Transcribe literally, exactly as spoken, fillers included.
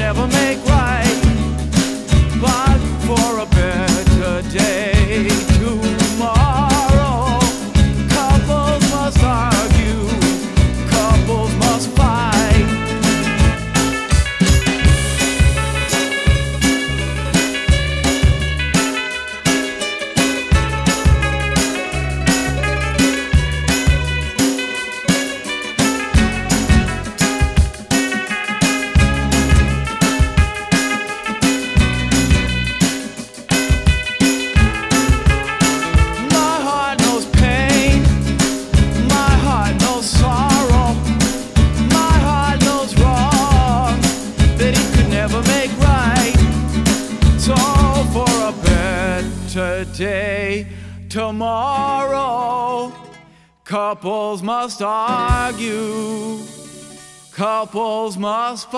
never make right, but for a better day tomorrow. Couples must argue, couples must fight. Today, tomorrow, couples must argue, couples must fight.